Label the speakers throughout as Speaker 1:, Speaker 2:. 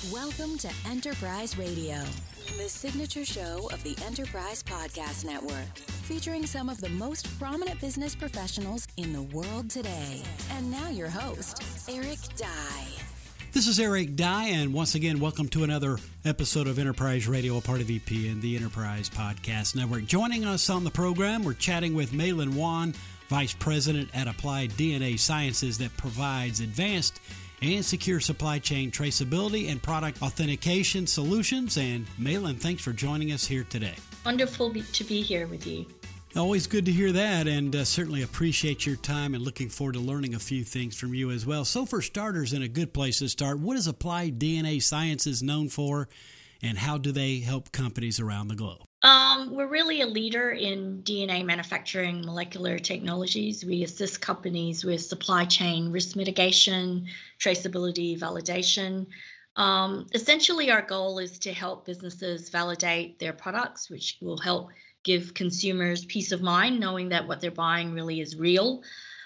Speaker 1: Welcome to Enterprise Radio, the signature show of the Enterprise Podcast Network, featuring some of the most prominent business professionals in the world today. And now your host, Eric Dye.
Speaker 2: This is Eric Dye, and once again, welcome to another episode of Enterprise Radio, a part of EP and the Enterprise Podcast Network. Joining us on the program, we're chatting with Mei-Lin Wan, Vice President at Applied DNA Sciences, that provides advanced and secure supply chain traceability and product authentication solutions. And Mei-Lin, thanks for joining us here today.
Speaker 3: Wonderful to be here with you.
Speaker 2: Always good to hear that, and certainly appreciate your time and looking forward to learning a few things from you as well. So for starters, and a good place to start, what is Applied DNA Sciences known for, and how do they help companies around the globe?
Speaker 3: We're really a leader in DNA manufacturing molecular technologies. We assist companies with supply chain risk mitigation, traceability, validation. Essentially, our goal is to help businesses validate their products, which will help give consumers peace of mind, knowing that what they're buying really is real.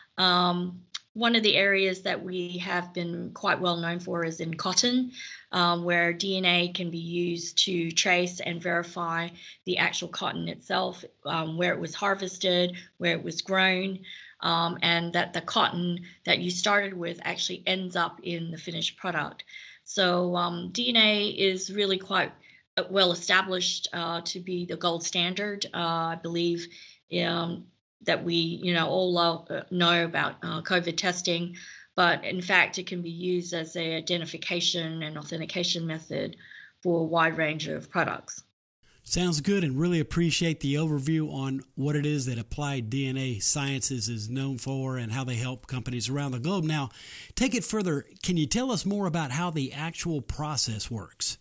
Speaker 3: One of the areas that we have been quite well known for is in cotton, where DNA can be used to trace and verify the actual cotton itself, where it was harvested, where it was grown, and that the cotton that you started with actually ends up in the finished product. So DNA is really quite well established to be the gold standard. I believe that we, all know about COVID testing, but in fact, it can be used as an identification and authentication method for a wide range of products.
Speaker 2: Sounds good, and really appreciate the overview on what it is that Applied DNA Sciences is known for and how they help companies around the globe. Now, take it further. Can you tell us more about how the actual process works?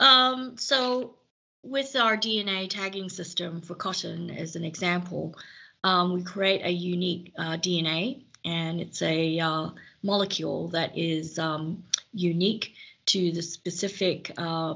Speaker 3: So with our DNA tagging system for cotton, as an example, we create a unique DNA, and it's a molecule that is unique to the specific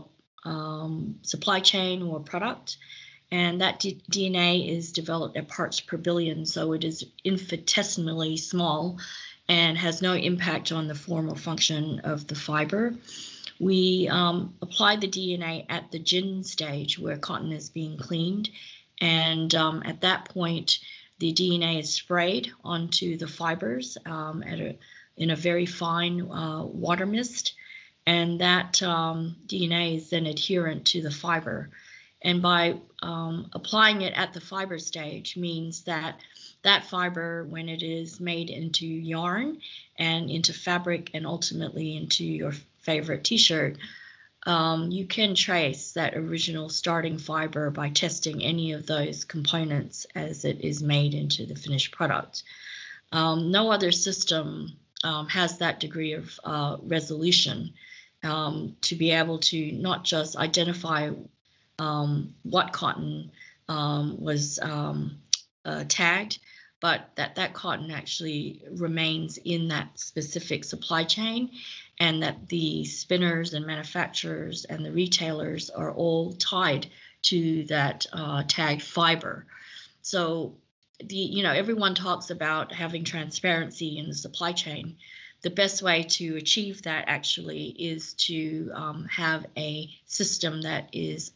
Speaker 3: supply chain or product. And that DNA is developed at parts per billion, so it is infinitesimally small and has no impact on the form or function of the fiber. We apply the DNA at the gin stage where cotton is being cleaned, and at that point, the DNA is sprayed onto the fibers in a very fine water mist, and that DNA is then adherent to the fiber. And by applying it at the fiber stage means that that fiber, when it is made into yarn and into fabric and ultimately into your favorite t-shirt, you can trace that original starting fiber by testing any of those components as it is made into the finished product. No other system has that degree of resolution to be able to not just identify what cotton was tagged, but that cotton actually remains in that specific supply chain, and that the spinners and manufacturers and the retailers are all tied to that tagged fiber. So everyone talks about having transparency in the supply chain. The best way to achieve that actually is to have a system that is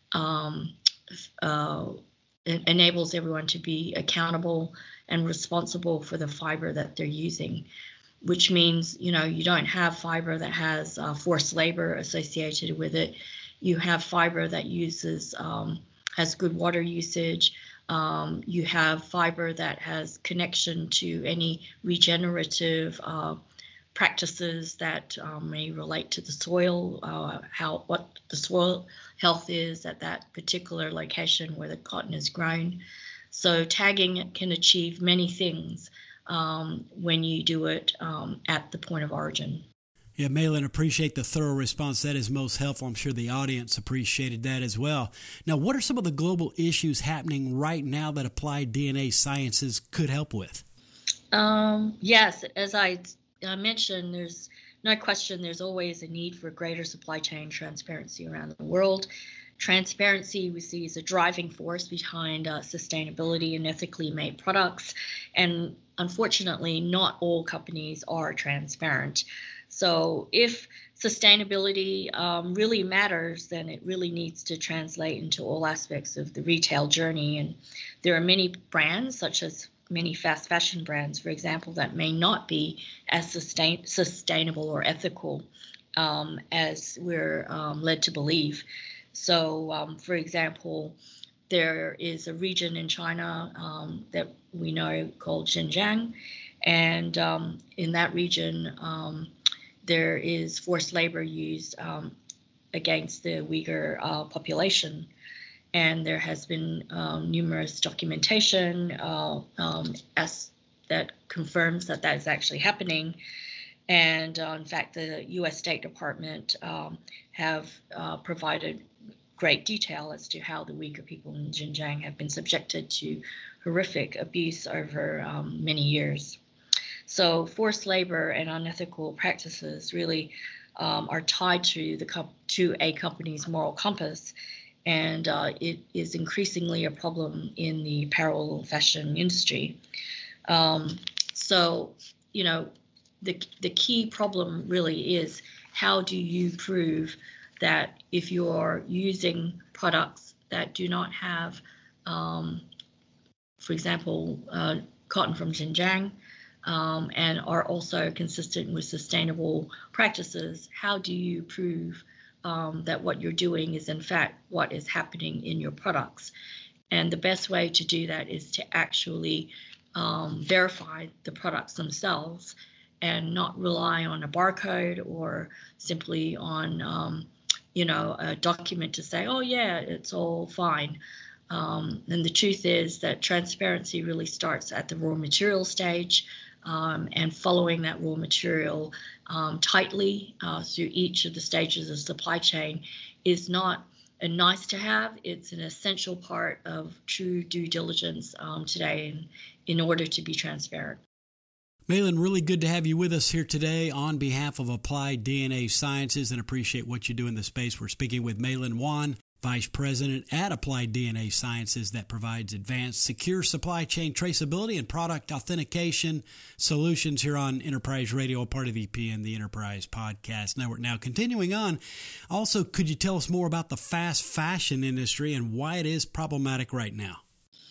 Speaker 3: enables everyone to be accountable and responsible for the fiber that they're using, which means, you don't have fiber that has forced labor associated with it. You have fiber that has good water usage. You have fiber that has connection to any regenerative practices that may relate to the soil, what the soil health is at that particular location where the cotton is grown. So tagging can achieve many things when you do it at the point of origin.
Speaker 2: Yeah, Mei-Lin, appreciate the thorough response. That is most helpful. I'm sure the audience appreciated that as well. Now, what are some of the global issues happening right now that Applied DNA Sciences could help with?
Speaker 3: Yes, as I mentioned, there's no question there's always a need for greater supply chain transparency around the world. Transparency we see as a driving force behind sustainability and ethically made products. And unfortunately, not all companies are transparent. So if sustainability really matters, then it really needs to translate into all aspects of the retail journey. And there are many brands, such as many fast fashion brands, for example, that may not be as sustainable or ethical as we're led to believe. So, for example, there is a region in China that we know called Xinjiang, and in that region, there is forced labor used against the Uyghur population. And there has been numerous documentation that confirms that that is actually happening. And in fact, the U.S. State Department have provided great detail as to how the Uyghur people in Xinjiang have been subjected to horrific abuse over many years. So forced labor and unethical practices really are tied to a company's moral compass, and it is increasingly a problem in the apparel fashion industry. So, you know, the key problem really is, how do you prove that if you're using products that do not have, for example, cotton from Xinjiang, and are also consistent with sustainable practices, how do you prove that what you're doing is in fact what is happening in your products? And the best way to do that is to actually verify the products themselves and not rely on a barcode or simply on a document to say, oh yeah, it's all fine. And the truth is that transparency really starts at the raw material stage, and following that raw material tightly through each of the stages of supply chain is not a nice to have, it's an essential part of true due diligence today in order to be transparent.
Speaker 2: Mei-Lin, really good to have you with us here today on behalf of Applied DNA Sciences, and appreciate what you do in the space. We're speaking with Mei-Lin Wan, Vice President at Applied DNA Sciences, that provides advanced, secure supply chain traceability and product authentication solutions here on Enterprise Radio, a part of EP and the Enterprise Podcast Network. Now, continuing on, also, could you tell us more about the fast fashion industry and why it is problematic right now?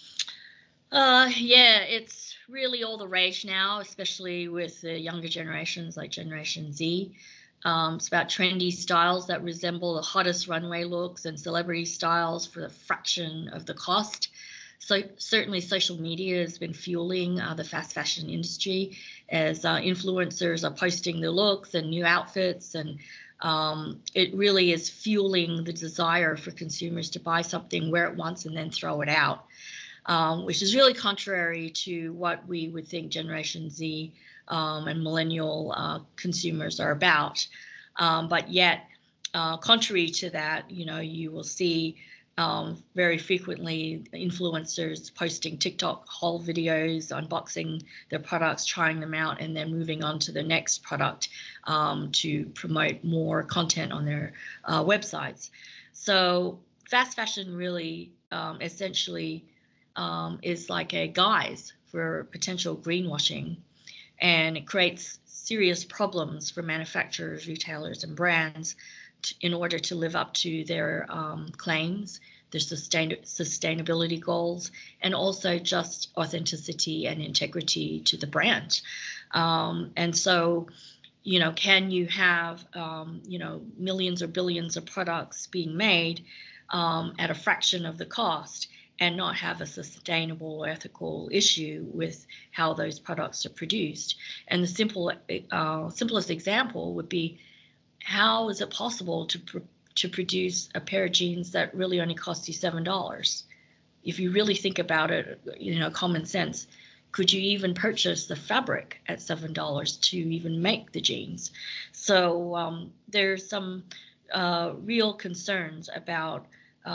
Speaker 3: Yeah, it's really all the rage now, especially with the younger generations like Generation Z. It's about trendy styles that resemble the hottest runway looks and celebrity styles for a fraction of the cost. So certainly social media has been fueling the fast fashion industry as influencers are posting their looks and new outfits, and it really is fueling the desire for consumers to buy something, wear it once, and then throw it out. Which is really contrary to what we would think Generation Z and millennial consumers are about. But yet, contrary to that, you will see very frequently influencers posting TikTok haul videos, unboxing their products, trying them out, and then moving on to the next product to promote more content on their websites. So fast fashion really essentially is like a guise for potential greenwashing, and it creates serious problems for manufacturers, retailers, and brands in order to live up to their claims, their sustainability goals, and also just authenticity and integrity to the brand. And so, can you have, millions or billions of products being made at a fraction of the cost and not have a sustainable or ethical issue with how those products are produced? And the simplest example would be, how is it possible to produce a pair of jeans that really only cost you $7? If you really think about it, common sense, could you even purchase the fabric at $7 to even make the jeans? So there's some real concerns about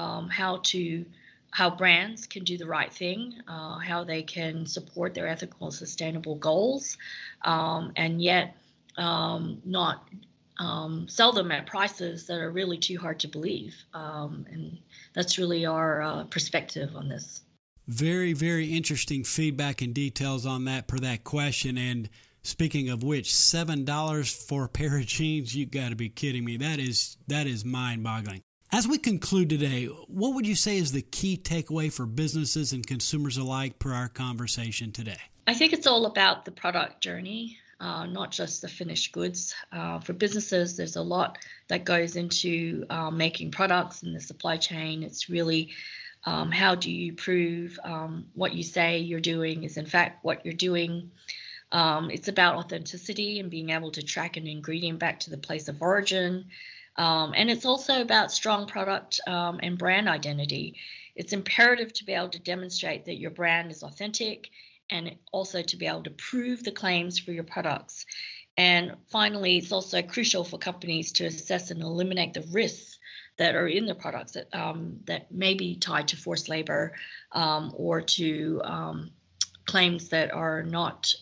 Speaker 3: how brands can do the right thing, how they can support their ethical and sustainable goals, and yet not sell them at prices that are really too hard to believe. And that's really our perspective on this.
Speaker 2: Very, very interesting feedback and details on that per that question. And Speaking of which, $7 for a pair of jeans, you got to be kidding me. That is mind-boggling. As we conclude today, what would you say is the key takeaway for businesses and consumers alike per our conversation today?
Speaker 3: I think it's all about the product journey, not just the finished goods. For businesses, there's a lot that goes into making products in the supply chain. It's really how do you prove what you say you're doing is in fact what you're doing. It's about authenticity and being able to track an ingredient back to the place of origin. And it's also about strong product and brand identity. It's imperative to be able to demonstrate that your brand is authentic and also to be able to prove the claims for your products. And finally, it's also crucial for companies to assess and eliminate the risks that are in the products that may be tied to forced labor or to claims that are not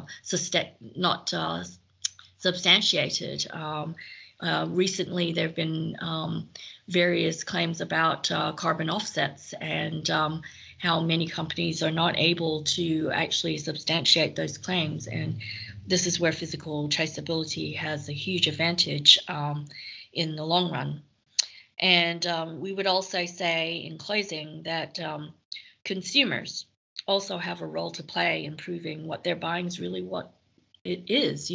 Speaker 3: substantiated. Recently, there have been various claims about carbon offsets and how many companies are not able to actually substantiate those claims. And this is where physical traceability has a huge advantage in the long run. And we would also say in closing that consumers also have a role to play in proving what they're buying is really what it is.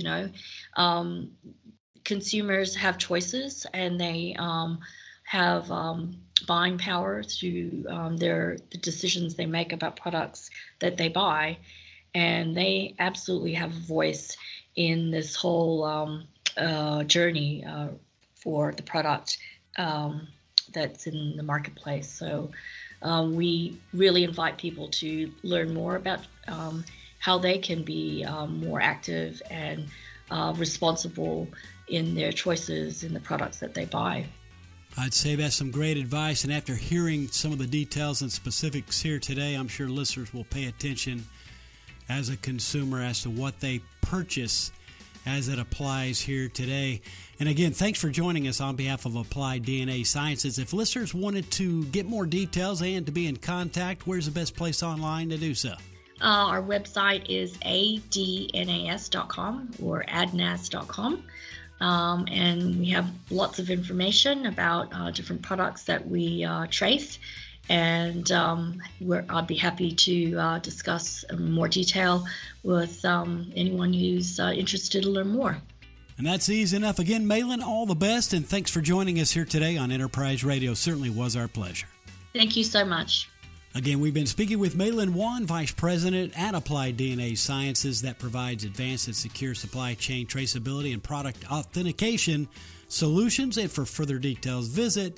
Speaker 3: Consumers have choices and they have buying power through the decisions they make about products that they buy, and they absolutely have a voice in this whole journey for the product that's in the marketplace. So we really invite people to learn more about how they can be more active and responsible in their choices in the products that they buy.
Speaker 2: I'd say that's some great advice, and after hearing some of the details and specifics here today, I'm sure listeners will pay attention as a consumer as to what they purchase as it applies here today. And again, thanks for joining us on behalf of Applied DNA Sciences. If listeners wanted to get more details and to be in contact, where's the best place online to do so?
Speaker 3: Our website is adnas.com or adnas.com. And we have lots of information about different products that we trace. And I'd be happy to discuss in more detail with anyone who's interested to learn more.
Speaker 2: And that's easy enough. Again, Malin, all the best, and thanks for joining us here today on Enterprise Radio. Certainly was our pleasure.
Speaker 3: Thank you so much.
Speaker 2: Again, we've been speaking with Malin Wan, Vice President at Applied DNA Sciences, that provides advanced and secure supply chain traceability and product authentication solutions. And for further details, visit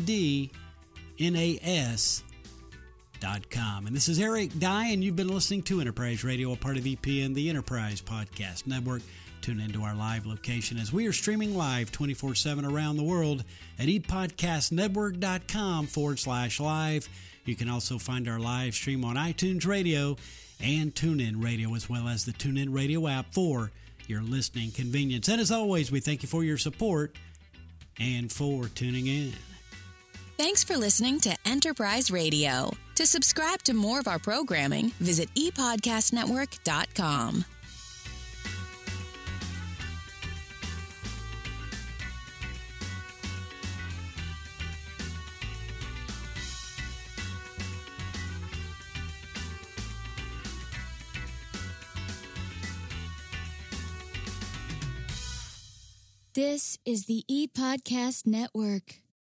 Speaker 2: adnas.com. And this is Eric Dye, and you've been listening to Enterprise Radio, a part of EPN, the Enterprise Podcast Network. Tune into our live location as we are streaming live 24/7 around the world at epodcastnetwork.com/live. You can also find our live stream on iTunes Radio and TuneIn Radio, as well as the TuneIn Radio app for your listening convenience. And as always, we thank you for your support and for tuning in.
Speaker 1: Thanks for listening to Enterprise Radio. To subscribe to more of our programming, visit epodcastnetwork.com. This is the ePodcast Network.